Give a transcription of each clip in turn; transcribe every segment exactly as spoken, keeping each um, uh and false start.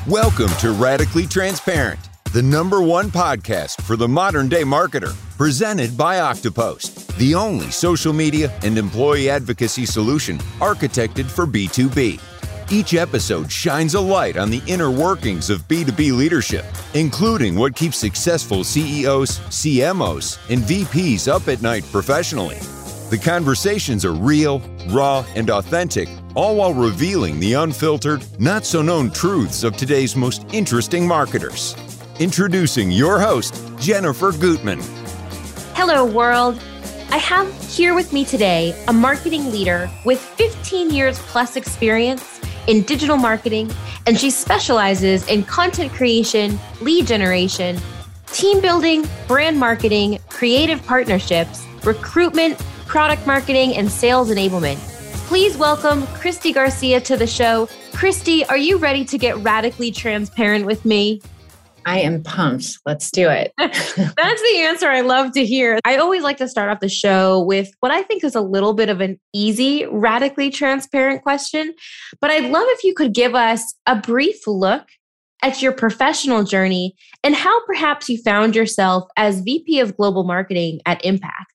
Welcome to Radically Transparent, the number one podcast for the modern day marketer, presented by Octopost, the only social media and employee advocacy solution architected for B two B. Each episode shines a light on the inner workings of B two B leadership, including what keeps successful C E Os, C M Os, and V Ps up at night professionally. The conversations are real, raw, and authentic, all while revealing the unfiltered, not-so-known truths of today's most interesting marketers. Introducing your host, Jennifer Gutman. Hello, world. I have here with me today a marketing leader with fifteen years plus experience in digital marketing, and she specializes in content creation, lead generation, team building, brand marketing, creative partnerships, recruitment, product marketing, and sales enablement. Please welcome Christy Garcia to the show. Christy, are you ready to get radically transparent with me? I am pumped. Let's do it. That's the answer I love to hear. I always like to start off the show with what I think is a little bit of an easy, radically transparent question. But I'd love if you could give us a brief look at your professional journey and how perhaps you found yourself as V P of Global Marketing at Impact.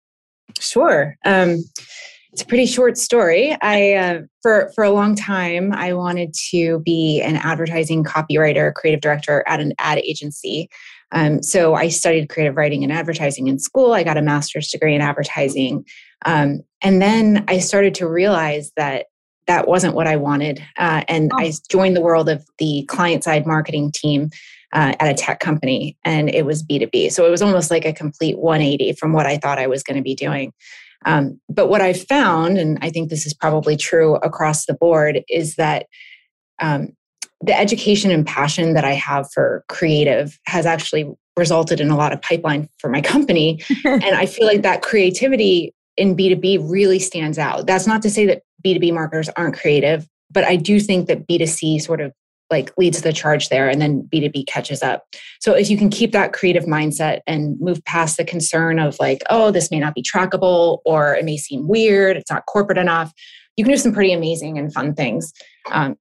Sure. Um, it's a pretty short story. I, uh, for, for a long time, I wanted to be an advertising copywriter, creative director at an ad agency. Um, so I studied creative writing and advertising in school. I got a master's degree in advertising. Um, and then I started to realize that that wasn't what I wanted. Uh, and oh. I joined the world of the client-side marketing team uh, at a tech company, and it was B two B. So it was almost like a complete one eighty from what I thought I was going to be doing. Um, but what I've found, and I think this is probably true across the board, is that um, the education and passion that I have for creative has actually resulted in a lot of pipeline for my company. And I feel like that creativity in B two B really stands out. That's not to say that B two B marketers aren't creative, but I do think that B two C sort of like leads the charge there, and then B two B catches up. So if you can keep that creative mindset and move past the concern of like, oh, this may not be trackable, or it may seem weird, it's not corporate enough, you can do some pretty amazing and fun things. Um,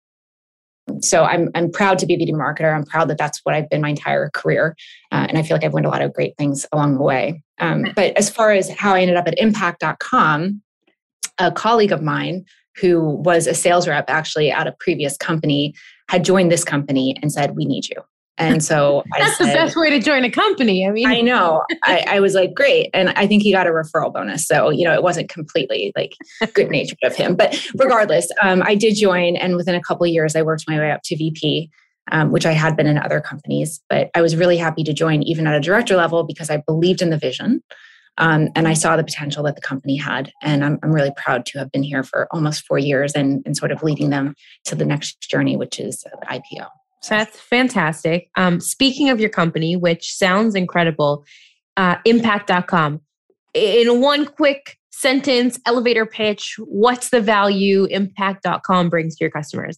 so I'm I'm proud to be a B two B marketer. I'm proud that that's what I've been my entire career. Uh, and I feel like I've learned a lot of great things along the way. Um, but as far as how I ended up at impact dot com, a colleague of mine who was a sales rep actually at a previous company had joined this company and said, we need you. And so I That's said, the best way to join a company. I mean, I know. I, I was like, great. And I think he got a referral bonus. So, you know, it wasn't completely like good natured of him. But regardless, um, I did join. And within a couple of years, I worked my way up to V P, um, which I had been in other companies. But I was really happy to join even at a director level because I believed in the vision. Um, and I saw the potential that the company had. And I'm, I'm really proud to have been here for almost four years and, and sort of leading them to the next journey, which is the I P O. So that's fantastic. Um, speaking of your company, which sounds incredible, uh, impact dot com. In one quick sentence, elevator pitch, what's the value impact dot com brings to your customers?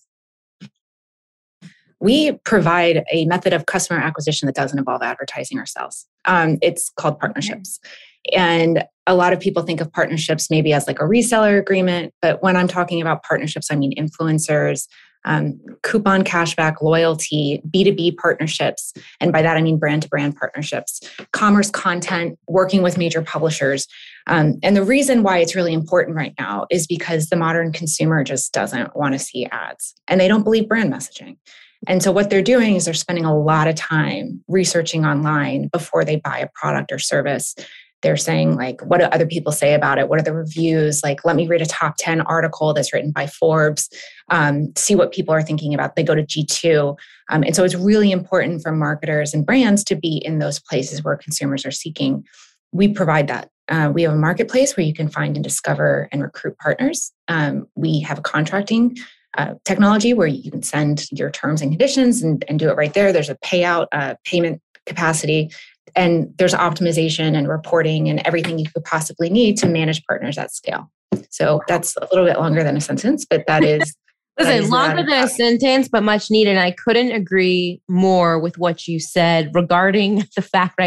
We provide a method of customer acquisition that doesn't involve advertising ourselves. Um, it's called partnerships. And a lot of people think of partnerships maybe as like a reseller agreement. But when I'm talking about partnerships, I mean influencers, um, coupon cashback, loyalty, B two B partnerships. And by that, I mean brand-to-brand partnerships, commerce content, working with major publishers. Um, and the reason why it's really important right now is because the modern consumer just doesn't want to see ads and they don't believe brand messaging. And so what they're doing is they're spending a lot of time researching online before they buy a product or service. They're saying like, what do other people say about it? What are the reviews? Like, let me read a top ten article that's written by Forbes, um, see what people are thinking about. They go to G two. Um, and so it's really important for marketers and brands to be in those places where consumers are seeking. We provide that. Uh, we have a marketplace where you can find and discover and recruit partners. Um, we have a contracting uh, technology where you can send your terms and conditions and, and do it right there. There's a payout, uh, payment capacity. And there's optimization and reporting and everything you could possibly need to manage partners at scale. So that's a little bit longer than a sentence, but that is... Listen, that is longer than a sentence, but much needed. And I couldn't agree more with what you said regarding the fact, right?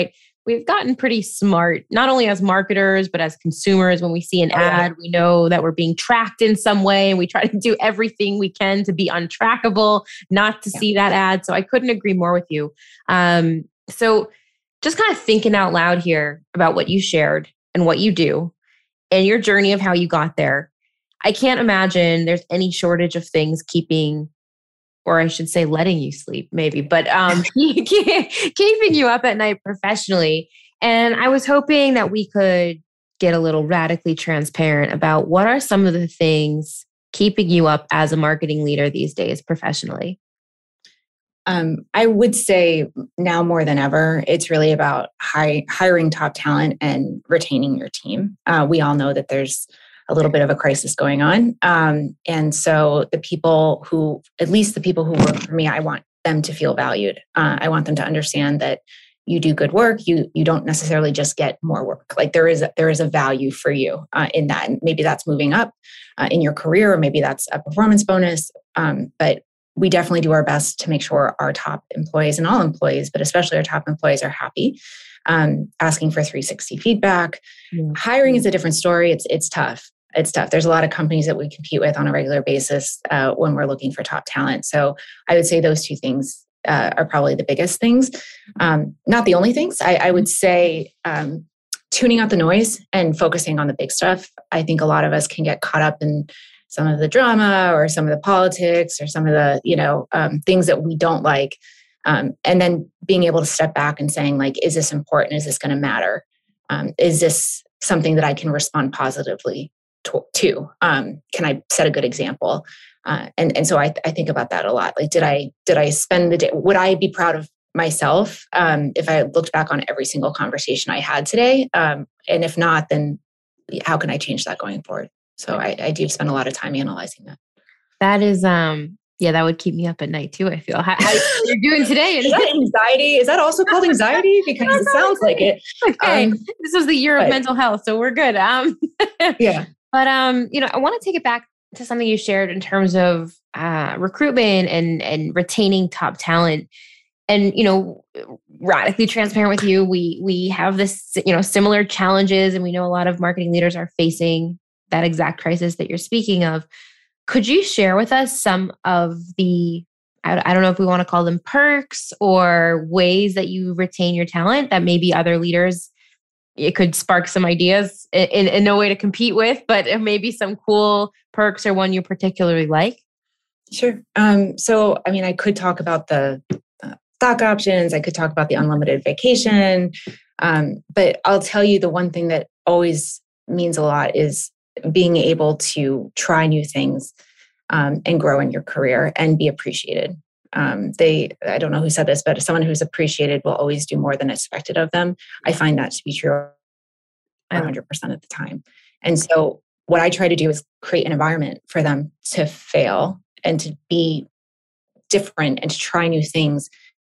we've gotten pretty smart, not only as marketers, but as consumers. When we see an oh, ad, yeah. we know that we're being tracked in some way, and we try to do everything we can to be untrackable, not to yeah. see that ad. So I couldn't agree more with you. Um, so just kind of thinking out loud here about what you shared and what you do and your journey of how you got there. I can't imagine there's any shortage of things keeping, or I should say letting you sleep maybe, but um, keeping you up at night professionally. And I was hoping that we could get a little radically transparent about what are some of the things keeping you up as a marketing leader these days professionally. Um, I would say now more than ever, it's really about hi- hiring top talent and retaining your team. Uh, we all know that there's a little bit of a crisis going on. Um, and so the people who, at least the people who work for me, I want them to feel valued. Uh, I want them to understand that you do good work. You you don't necessarily just get more work. Like there is a, there is a value for you uh, in that. And maybe that's moving up uh, in your career, or maybe that's a performance bonus. Um, but we definitely do our best to make sure our top employees and all employees, but especially our top employees, are happy. Um, asking for three sixty feedback. Mm-hmm. Hiring is a different story. It's it's tough. It's tough. There's a lot of companies that we compete with on a regular basis uh, when we're looking for top talent. So I would say those two things uh, are probably the biggest things. Um, not the only things. I, I would say um, tuning out the noise and focusing on the big stuff. I think a lot of us can get caught up in some of the drama or some of the politics or some of the, you know, um, things that we don't like. Um, and then being able to step back and saying, like, is this important? Is this going to matter? Um, is this something that I can respond positively to? Um, can I set a good example? Uh, and and so I, I think about that a lot. Like, did I did I spend the day? Would I be proud of myself um, if I looked back on every single conversation I had today? Um, and if not, then how can I change that going forward? So I, I do spend a lot of time analyzing that. That is, um, yeah, that would keep me up at night too. I feel how, how you're doing today. Is that anxiety? Is that also called anxiety? Because it sounds like it. Okay, um, this was the year but, of mental health, so we're good. Um, yeah, but um, you know, I want to take it back to something you shared in terms of uh, recruitment and and retaining top talent. And, you know, radically transparent with you, we we have this, you know, similar challenges, and we know a lot of marketing leaders are facing that exact crisis that you're speaking of. Could you share with us some of the, I, I don't know if we want to call them perks or ways that you retain your talent that maybe other leaders, it could spark some ideas in, in no way to compete with, but maybe some cool perks or one you particularly like? Sure. Um, so, I mean, I could talk about the uh, stock options. I could talk about the unlimited vacation. Um, but I'll tell you the one thing that always means a lot is being able to try new things um, and grow in your career and be appreciated. Um, they, I don't know who said this, but someone who's appreciated will always do more than expected of them. I find that to be true one hundred percent of the time. And so what I try to do is create an environment for them to fail and to be different and to try new things.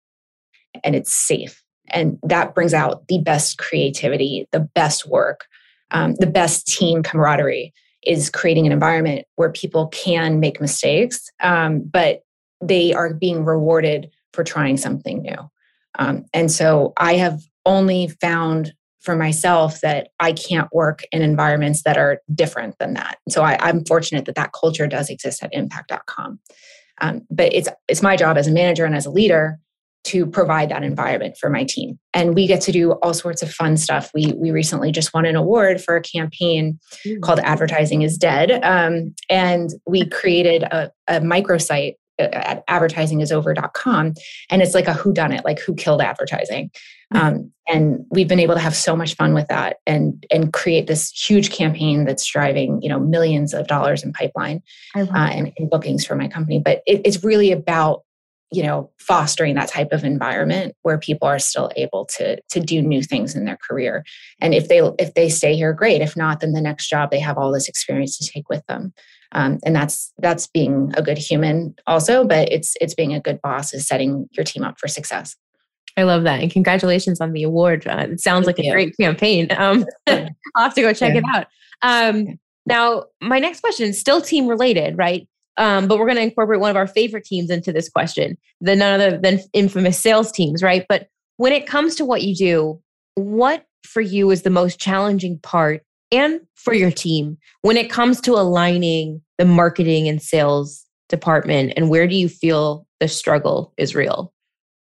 And it's safe. And that brings out the best creativity, the best work. Um, the best team camaraderie is creating an environment where people can make mistakes, um, but they are being rewarded for trying something new. Um, and so I have only found for myself that I can't work in environments that are different than that. So I, I'm fortunate that that culture does exist at impact dot com. Um, but it's it's my job as a manager and as a leader to provide that environment for my team. And we get to do all sorts of fun stuff. We we recently just won an award for a campaign mm-hmm. called Advertising is Dead. Um, and we created a, a microsite at advertising is over dot com. And it's like a whodunit, like who killed advertising. Mm-hmm. Um, and we've been able to have so much fun with that and, and create this huge campaign that's driving, you know, millions of dollars in pipeline uh, and, and bookings for my company. But it, it's really about, you know, fostering that type of environment where people are still able to to do new things in their career. And if they if they stay here, great. If not, then the next job they have all this experience to take with them. Um, and that's that's being a good human also, but it's it's being a good boss is setting your team up for success. I love that. And congratulations on the award. Uh, it sounds Thank like you. a great campaign. Um, I'll have to go check yeah. it out. Um, yeah. Now, my next question is still team related, right? Um, but we're going to incorporate one of our favorite teams into this question, the none other than infamous sales teams, right? But when it comes to what you do, what for you is the most challenging part and for your team when it comes to aligning the marketing and sales department? And where do you feel the struggle is real?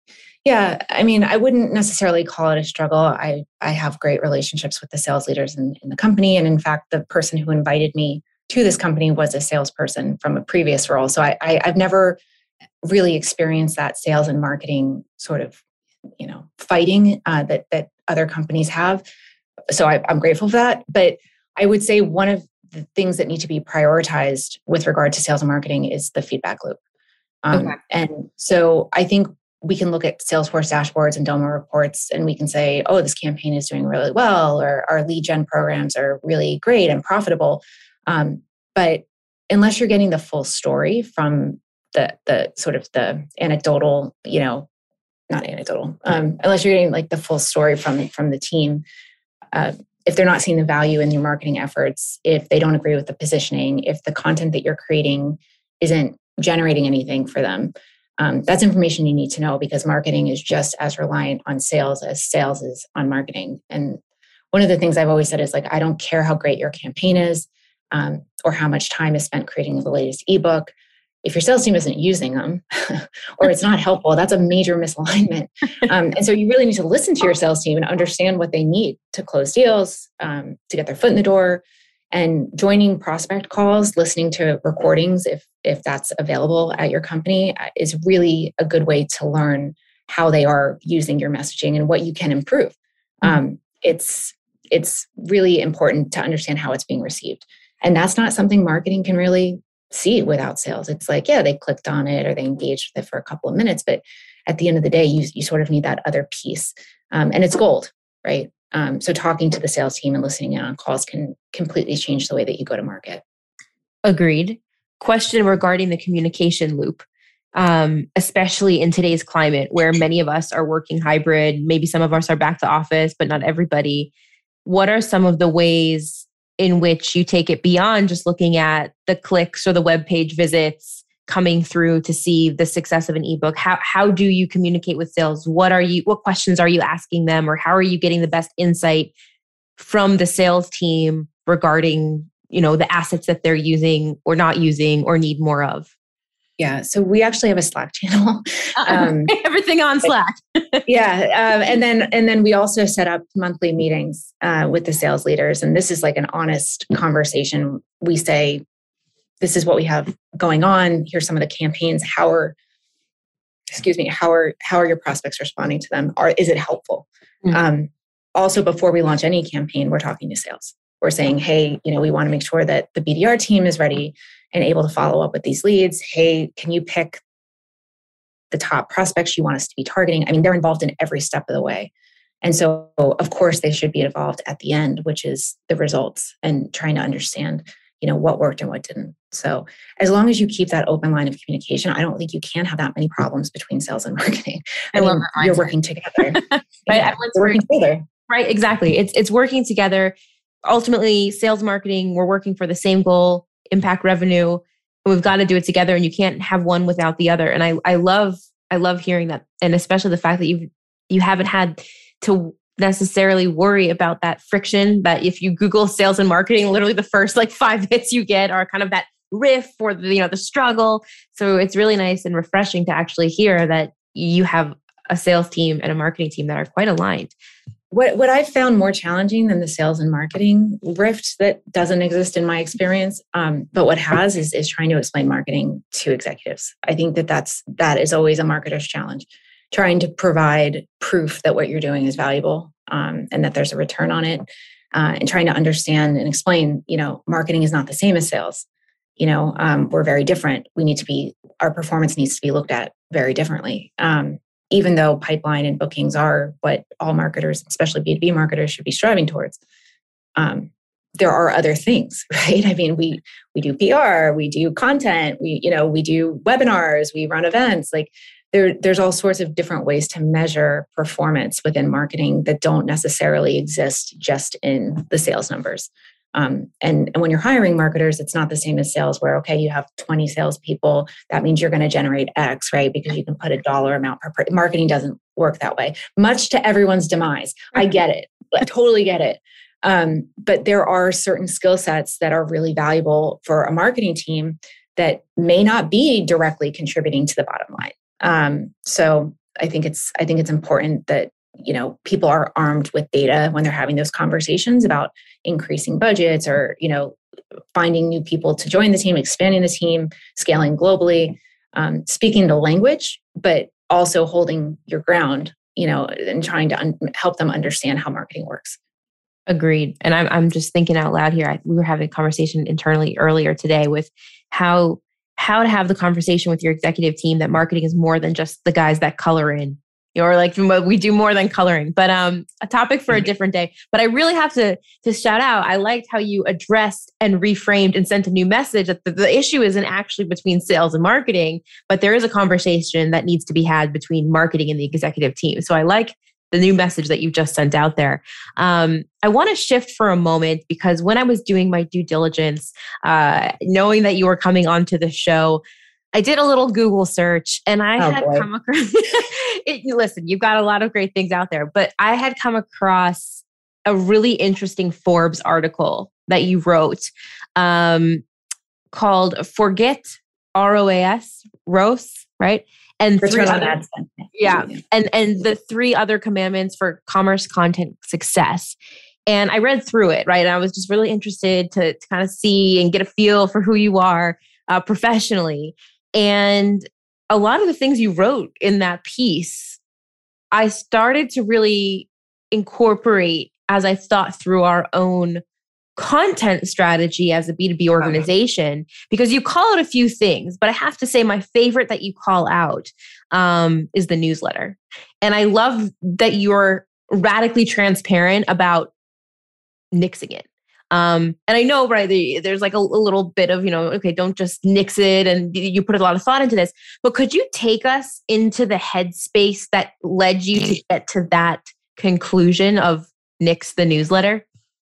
Yeah, I mean, I wouldn't necessarily call it a struggle. I, I have great relationships with the sales leaders in, in the company. And in fact, the person who invited me to this company was a salesperson from a previous role. So I, I, I've never really experienced that sales and marketing sort of, you know, fighting uh, that that other companies have. So I, I'm grateful for that. But I would say one of the things that need to be prioritized with regard to sales and marketing is the feedback loop. Um, okay. And so I think we can look at Salesforce dashboards and Domo reports, and we can say, oh, this campaign is doing really well, or our lead gen programs are really great and profitable. Um, but unless you're getting the full story from the the sort of the anecdotal, you know, not anecdotal, um, unless you're getting like the full story from from the team, uh, if they're not seeing the value in your marketing efforts, if they don't agree with the positioning, if the content that you're creating isn't generating anything for them, um, that's information you need to know, because marketing is just as reliant on sales as sales is on marketing. And one of the things I've always said is like, I don't care how great your campaign is, um, or how much time is spent creating the latest ebook. If your sales team isn't using them or it's not helpful, that's a major misalignment. Um, and so you really need to listen to your sales team and understand what they need to close deals, um, to get their foot in the door, and joining prospect calls, listening to recordings if if that's available at your company is really a good way to learn how they are using your messaging and what you can improve. Mm-hmm. Um, it's it's really important to understand how it's being received. And that's not something marketing can really see without sales. It's like, yeah, they clicked on it or they engaged with it for a couple of minutes, but at the end of the day, you, you sort of need that other piece. Um, and it's gold, right? Um, so talking to the sales team and listening in on calls can completely change the way that you go to market. Agreed. Question regarding the communication loop, um, especially in today's climate where many of us are working hybrid, maybe some of us are back to office, but not everybody. What are some of the ways in which you take it beyond just looking at the clicks or the web page visits coming through to see the success of an ebook? How how do you communicate with sales? What are you what questions are you asking them, or how are you getting the best insight from the sales team regarding, you know, the assets that they're using or not using or need more of? Yeah, so we actually have a Slack channel. Um, Everything on Slack. yeah, um, and then and then we also set up monthly meetings uh, with the sales leaders, and this is like an honest conversation. We say, "This is what we have going on. Here's some of the campaigns. How are, excuse me, how are how are your prospects responding to them? Are is it helpful?" Mm-hmm. Um, also, before we launch any campaign, we're talking to sales. We're saying, "Hey, you know, we want to make sure that the B D R team is ready and able to follow up with these leads. Hey, can you pick the top prospects you want us to be targeting?" I mean, they're involved in every step of the way. And so, of course, they should be involved at the end, which is the results and trying to understand, you know, what worked and what didn't. So as long as you keep that open line of communication, I don't think you can have that many problems between sales and marketing. I, I mean, love that you're working together. right? Yeah, you're working together. Right, exactly. It's it's working together. Ultimately, sales marketing, we're working for the same goal, impact revenue. And we've got to do it together, and you can't have one without the other. And I, I love, I love hearing that, and especially the fact that you you haven't had to necessarily worry about that friction. That if you Google sales and marketing, literally the first like five hits you get are kind of that riff or the, you know, the struggle. So it's really nice and refreshing to actually hear that you have a sales team and a marketing team that are quite aligned. What what I've found more challenging than the sales and marketing rift that doesn't exist in my experience, um, but what has is is trying to explain marketing to executives. I think that that's that is always a marketer's challenge, trying to provide proof that what you're doing is valuable, um, and that there's a return on it, uh, and trying to understand and explain. You know, marketing is not the same as sales. You know, um, we're very different. We need to be our performance needs to be looked at very differently. Um, even though pipeline and bookings are what all marketers, especially B two B marketers, should be striving towards. Um, there are other things, right? I mean, we we do P R, we do content, we, you know, we do webinars, we run events. Like there, there's all sorts of different ways to measure performance within marketing that don't necessarily exist just in the sales numbers. Um, and, and when you're hiring marketers, it's not the same as sales where, okay, you have twenty salespeople. That means you're going to generate X, right? Because you can put a dollar amount per, per marketing doesn't work that way, much to everyone's demise. I get it. I totally get it. Um, but there are certain skill sets that are really valuable for a marketing team that may not be directly contributing to the bottom line. Um, so I think it's, I think it's important that, you know, people are armed with data when they're having those conversations about increasing budgets or, you know, finding new people to join the team, expanding the team, scaling globally, um, speaking the language, but also holding your ground, you know, and trying to un- help them understand how marketing works. Agreed. And I'm I'm just thinking out loud here. I, we were having a conversation internally earlier today with how how to have the conversation with your executive team that marketing is more than just the guys that color in, you know, or like we do more than coloring. But um, a topic for a different day. But I really have to to shout out. I liked how you addressed and reframed and sent a new message that the, the issue isn't actually between sales and marketing, but there is a conversation that needs to be had between marketing and the executive team. So I like the new message that you've just sent out there. Um, I want to shift for a moment because when I was doing my due diligence, uh, knowing that you were coming onto the show, I did a little Google search and I oh had boy. come across, it, listen, you've got a lot of great things out there, but I had come across a really interesting Forbes article that you wrote um, called Forget R O A S, R O S, right? And Return three on other, ad spend. Yeah. And, and the three other commandments for commerce content success. And I read through it, right? And I was just really interested to, to kind of see and get a feel for who you are uh, professionally. And a lot of the things you wrote in that piece, I started to really incorporate as I thought through our own content strategy as a B two B organization, because you call it a few things, but I have to say my favorite that you call out um, is the newsletter. And I love that you're radically transparent about nixing it. Um, and I know, right, there's like a, a little bit of, you know, okay, don't just nix it. And you put a lot of thought into this, but could you take us into the headspace that led you to get to that conclusion of nix the newsletter?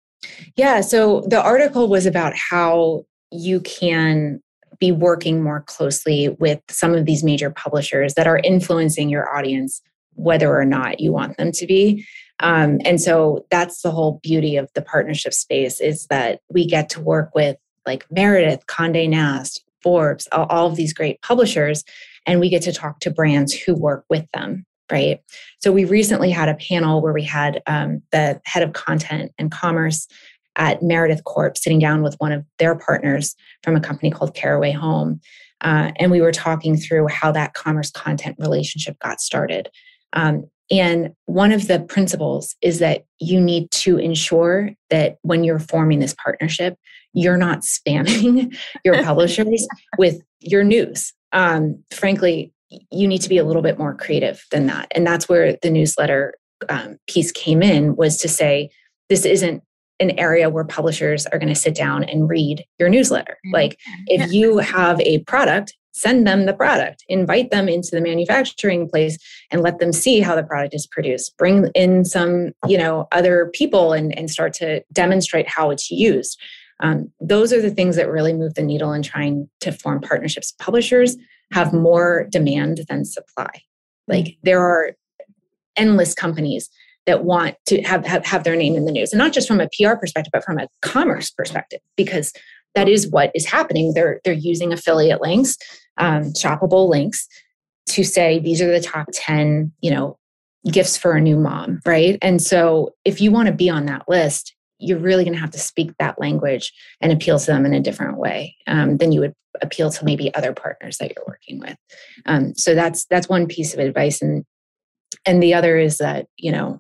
Yeah. So the article was about how you can be working more closely with some of these major publishers that are influencing your audience, whether or not you want them to be. Um, and so that's the whole beauty of the partnership space, is that we get to work with like Meredith, Condé Nast, Forbes, all, all of these great publishers, and we get to talk to brands who work with them. Right. So we recently had a panel where we had um, the head of content and commerce at Meredith Corp sitting down with one of their partners from a company called Caraway Home. Uh, and we were talking through how that commerce content relationship got started. Um, and one of the principles is that you need to ensure that when you're forming this partnership, you're not spamming your publishers with your news. Um, frankly, you need to be a little bit more creative than that. And that's where the newsletter um, piece came in, was to say, this isn't an area where publishers are going to sit down and read your newsletter. Mm-hmm. Like if you have a product, send them the product, invite them into the manufacturing place and let them see how the product is produced. Bring in some, you know, other people and, and start to demonstrate how it's used. Um, those are the things that really move the needle in trying to form partnerships. Publishers have more demand than supply. Like there are endless companies that want to have, have, have their name in the news, and not just from a P R perspective, but from a commerce perspective, because that is what is happening. They're, they're using affiliate links, um, shoppable links to say, these are the top ten, you know, gifts for a new mom, right? And so if you want to be on that list, you're really going to have to speak that language and appeal to them in a different way um, than you would appeal to maybe other partners that you're working with. Um, so that's that's one piece of advice, and and the other is that, you know,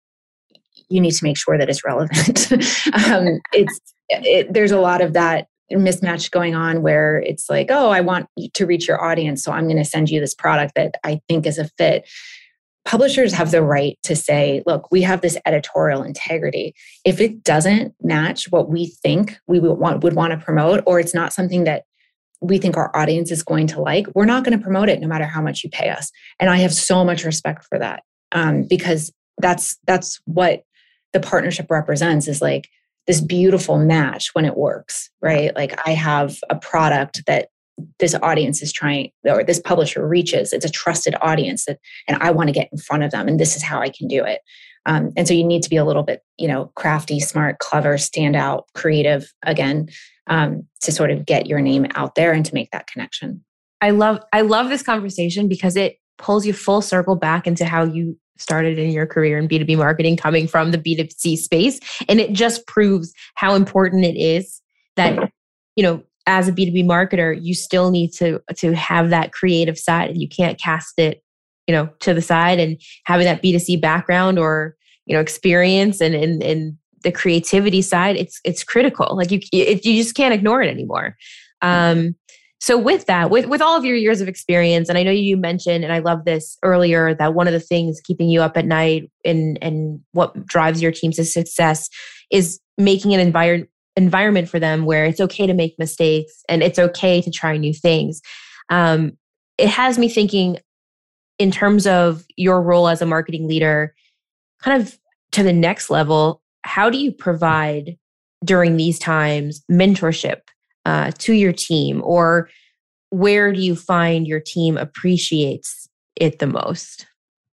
you need to make sure that it's relevant. um, it's it, there's a lot of that mismatch going on where it's like, oh, I want to reach your audience, so I'm going to send you this product that I think is a fit. Publishers have the right to say, look, we have this editorial integrity. If it doesn't match what we think we would want, would want to promote, or it's not something that we think our audience is going to like, we're not going to promote it no matter how much you pay us. And I have so much respect for that um, because that's that's what the partnership represents, is like this beautiful match when it works, right? Like I have a product that this audience is trying, or this publisher reaches. It's a trusted audience that, and I want to get in front of them, and this is how I can do it. Um, and so you need to be a little bit, you know, crafty, smart, clever, stand out, creative again, um, to sort of get your name out there and to make that connection. I love, I love this conversation because it pulls you full circle back into how you started in your career in B two B marketing, coming from the B two C space. And it just proves how important it is that, you know, as a B two B marketer, you still need to, to have that creative side. You can't cast it, you know, to the side, and having that B two C background or, you know, experience and, and, and the creativity side, it's, it's critical. Like you, it, you just can't ignore it anymore. Um, so with that, with, with all of your years of experience, and I know you mentioned, and I love this earlier, that one of the things keeping you up at night and, and what drives your team to success is making an environment environment for them where it's okay to make mistakes and it's okay to try new things. Um, it has me thinking in terms of your role as a marketing leader, kind of to the next level. How do you provide during these times mentorship uh, to your team, or where do you find your team appreciates it the most?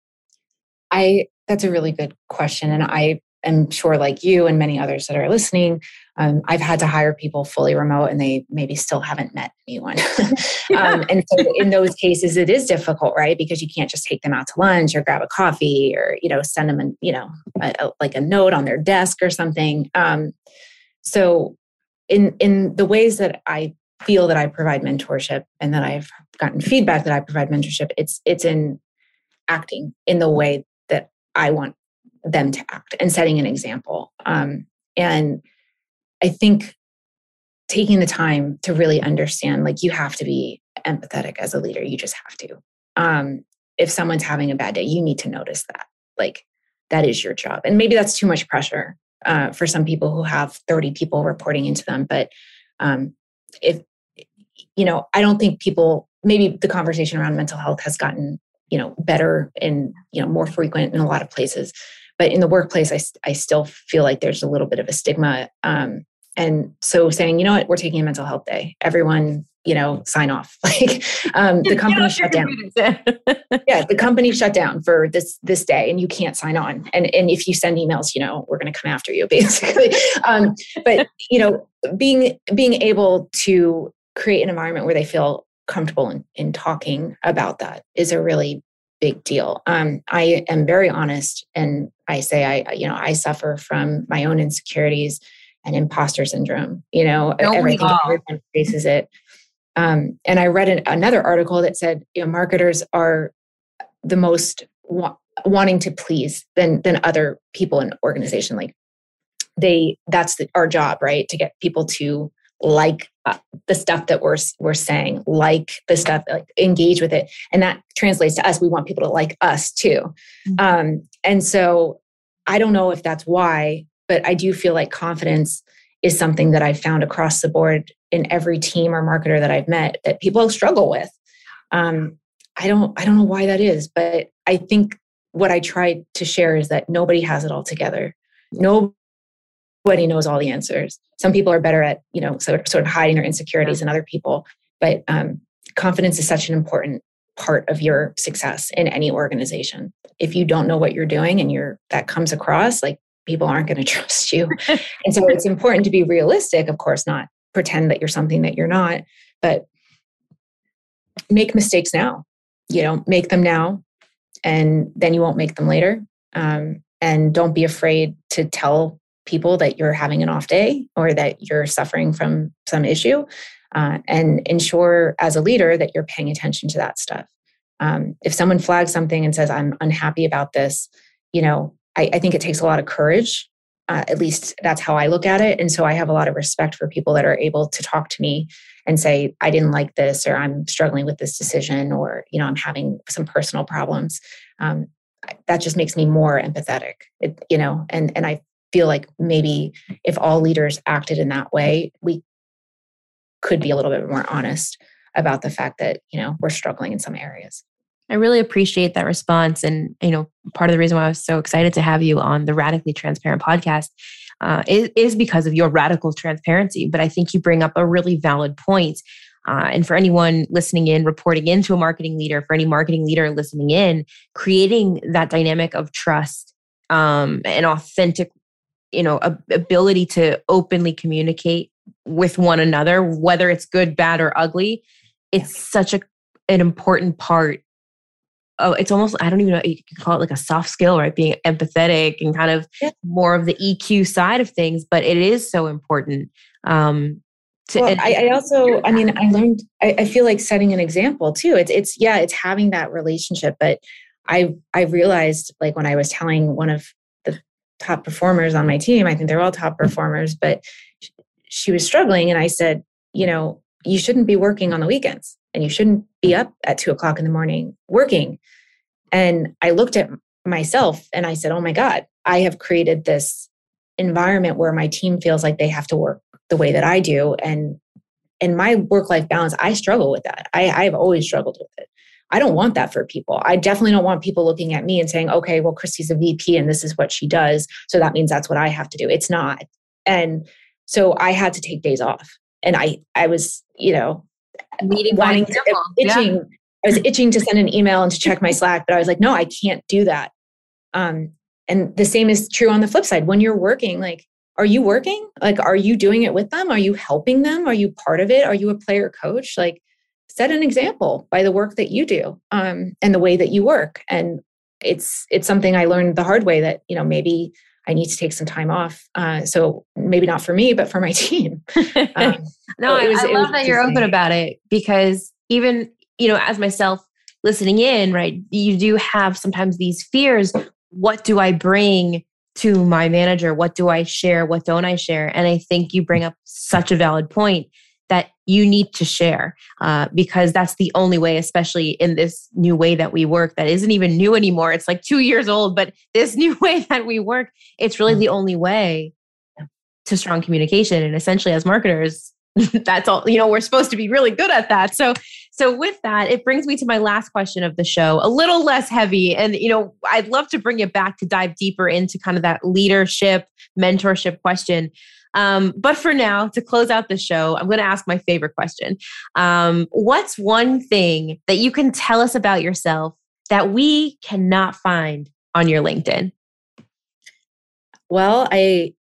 I that's a really good question, and I am sure, like you and many others that are listening, um, I've had to hire people fully remote, and they maybe still haven't met anyone. um, and so, in those cases, it is difficult, right? Because you can't just take them out to lunch or grab a coffee, or you know, send them, an, you know, a, a, like a note on their desk or something. Um, so, in in the ways that I feel that I provide mentorship, and that I've gotten feedback that I provide mentorship, it's it's in acting in the way that I want them to act and setting an example. Um, and I think taking the time to really understand, like you have to be empathetic as a leader. You just have to. Um, if someone's having a bad day, you need to notice that. Like that is your job. And maybe that's too much pressure uh, for some people who have thirty people reporting into them. But um, if, you know, I don't think people, maybe the conversation around mental health has gotten, you know, better and, you know, more frequent in a lot of places. But in the workplace, I, I still feel like there's a little bit of a stigma. Um, and so saying, you know what, we're taking a mental health day. Everyone, you know, sign off. Like um, the company shut down. yeah, the company shut down for this this day, and you can't sign on. And and if you send emails, you know, we're going to come after you, basically. um, but you know, being being able to create an environment where they feel comfortable in, in talking about that is a really big deal. Um, I am very honest, and I say I, you know, I suffer from my own insecurities and imposter syndrome. You know, Don't everything everyone faces it. Um, and I read an, another article that said, you know, marketers are the most wa- wanting to please than than other people in an organization. Like they, that's the, our job, right? To get people to like uh, the stuff that we're we're saying, like the stuff, like engage with it, and that translates to us. We want people to like us too, mm-hmm. um, and so I don't know if that's why, but I do feel like confidence is something that I've found across the board in every team or marketer that I've met that people struggle with. Um, I don't I don't know why that is, but I think what I try to share is that nobody has it all together. No. Nobody knows all the answers. Some people are better at, you know, sort of, sort of hiding their insecurities yeah. than other people. But um, confidence is such an important part of your success in any organization. If you don't know what you're doing and you're that comes across, like people aren't going to trust you. And so it's important to be realistic, of course, not pretend that you're something that you're not, but make mistakes now. You know, make them now, and then you won't make them later. Um, and don't be afraid to tell people that you're having an off day or that you're suffering from some issue, uh, and ensure as a leader that you're paying attention to that stuff. Um, if someone flags something and says, I'm unhappy about this, you know, I, I think it takes a lot of courage. Uh, at least that's how I look at it. And so I have a lot of respect for people that are able to talk to me and say, I didn't like this, or I'm struggling with this decision, or, you know, I'm having some personal problems. Um, that just makes me more empathetic, it, you know, and, and I feel like maybe if all leaders acted in that way, we could be a little bit more honest about the fact that, you know, we're struggling in some areas. I really appreciate that response. And, you know, part of the reason why I was so excited to have you on the Radically Transparent podcast uh, is, is because of your radical transparency. But I think you bring up a really valid point. Uh, and for anyone listening in, reporting into a marketing leader, for any marketing leader listening in, creating that dynamic of trust um, and authentic, you know, a, ability to openly communicate with one another, whether it's good, bad, or ugly, it's such a an important part. Oh, it's almost, I don't even know, you can call it like a soft skill, right? Being empathetic and kind of yeah. more of the E Q side of things, but it is so important. Um, to, well, and, I, I also, I mean, I learned, I, I feel like setting an example too. It's, it's, yeah, it's having that relationship. But I, I realized like when I was telling one of the top performers on my team, I think they're all top performers, but she was struggling. And I said, you know, you shouldn't be working on the weekends and you shouldn't be up at two o'clock in the morning working. And I looked at myself and I said, oh my God, I have created this environment where my team feels like they have to work the way that I do. And in my work-life balance, I struggle with that. I, I've always struggled with it. I don't want that for people. I definitely don't want people looking at me and saying, okay, well, Christy's a V P and this is what she does, so that means that's what I have to do. It's not. And so I had to take days off. And I, I was, you know, Leading wanting to, itching. Yeah. I was itching to send an email and to check my Slack, but I was like, no, I can't do that. Um, and the same is true on the flip side. When you're working, like, are you working? Like, are you doing it with them? Are you helping them? Are you part of it? Are you a player coach? Like, set an example by the work that you do um, and the way that you work. And it's it's something I learned the hard way that, you know, maybe I need to take some time off. Uh, so maybe not for me, but for my team. Um, no, so was, I, I love that you're open about it, because even, you know, as myself listening in, right, you do have sometimes these fears. What do I bring to my manager? What do I share? What don't I share? And I think you bring up such a valid point that you need to share uh, because that's the only way, especially in this new way that we work, that isn't even new anymore. It's like two years old, but this new way that we work, it's really the only way to strong communication. And essentially as marketers, that's all, you know, we're supposed to be really good at that. So, so with that, it brings me to my last question of the show, a little less heavy. And, you know, I'd love to bring it back to dive deeper into kind of that leadership, mentorship question. Um, but for now, to close out the show, I'm going to ask my favorite question. Um, what's one thing that you can tell us about yourself that we cannot find on your LinkedIn? Well, I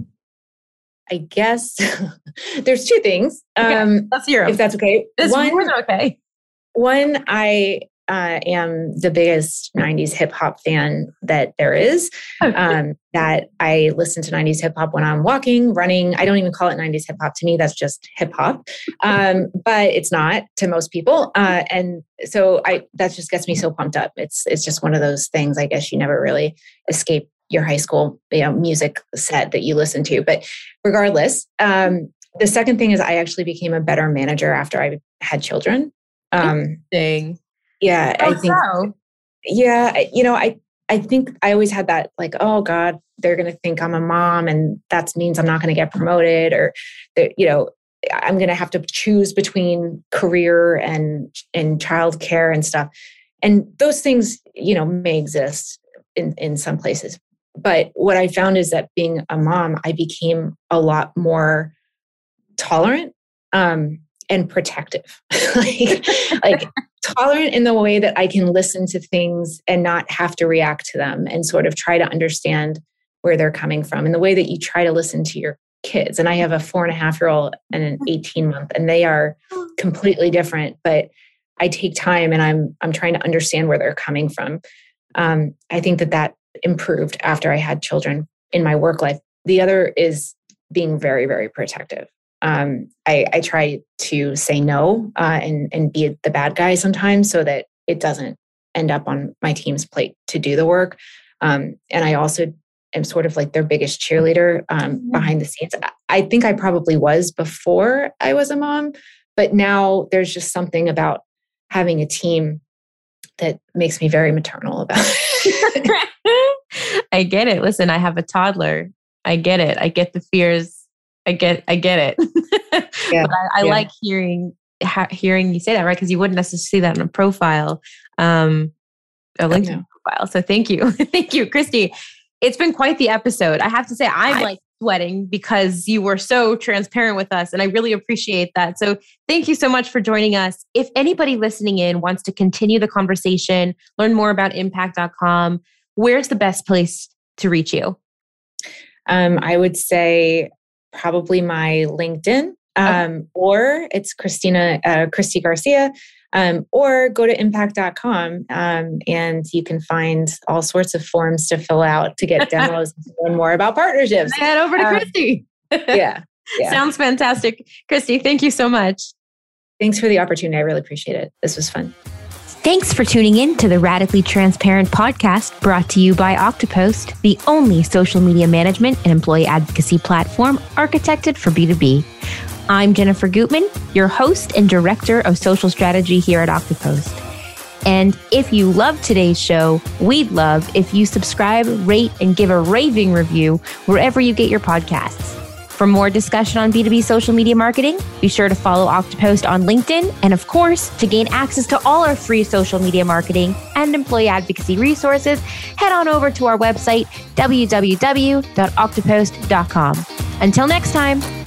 I guess there's two things. Okay, um, let's hear them. If that's okay. It's one, more than okay. One, I uh, am the biggest nineties hip hop fan that there is. Um, that I listen to nineties hip hop when I'm walking, running. I don't even call it nineties hip hop. To me, that's just hip hop. Um, but it's not to most people. Uh, and so I that just gets me so pumped up. It's it's just one of those things. I guess you never really escape your high school, you know, music set that you listen to. But regardless, um, the second thing is I actually became a better manager after I had children. Um, Interesting. Yeah, oh, I think. So. Yeah, you know, I I think I always had that like, oh God, they're going to think I'm a mom, and that means I'm not going to get promoted, or you know, I'm going to have to choose between career and and childcare and stuff. And those things, you know, may exist in in some places. But what I found is that being a mom, I became a lot more tolerant um, and protective. like, like tolerant in the way that I can listen to things and not have to react to them, and sort of try to understand where they're coming from, in the way that you try to listen to your kids. And I have a four and a half year old and an eighteen month, and they are completely different, but I take time and I'm, I'm trying to understand where they're coming from. Um, I think that that improved after I had children in my work life. The other is being very, very protective. Um, I, I try to say no uh, and, and be the bad guy sometimes so that it doesn't end up on my team's plate to do the work. Um, and I also am sort of like their biggest cheerleader um, mm-hmm. behind the scenes. I think I probably was before I was a mom, but now there's just something about having a team that makes me very maternal about it. I get it. Listen, I have a toddler. I get it. I get the fears. I get, I get it. Yeah, but I, I yeah. like hearing, ha- hearing you say that, right? Because you wouldn't necessarily see that in a profile, um, a LinkedIn profile. So thank you. Thank you, Christy. It's been quite the episode. I have to say, I'm I, like sweating because you were so transparent with us. And I really appreciate that. So thank you so much for joining us. If anybody listening in wants to continue the conversation, learn more about impact dot com, where's the best place to reach you? Um, I would say probably my LinkedIn, um, okay. or it's Christina, uh, Christy Garcia, um, or go to impact dot com um, and you can find all sorts of forms to fill out to get demos and learn more about partnerships. Head over to um, Christy. yeah, yeah. Sounds fantastic. Christy, thank you so much. Thanks for the opportunity. I really appreciate it. This was fun. Thanks for tuning in to the Radically Transparent podcast brought to you by Octopost, the only social media management and employee advocacy platform architected for B two B. I'm Jennifer Gutman, your host and director of social strategy here at Octopost. And if you love today's show, we'd love if you subscribe, rate, and give a raving review wherever you get your podcasts. For more discussion on B two B social media marketing, be sure to follow Octopost on LinkedIn. And of course, to gain access to all our free social media marketing and employee advocacy resources, head on over to our website, w w w dot octopost dot com. Until next time.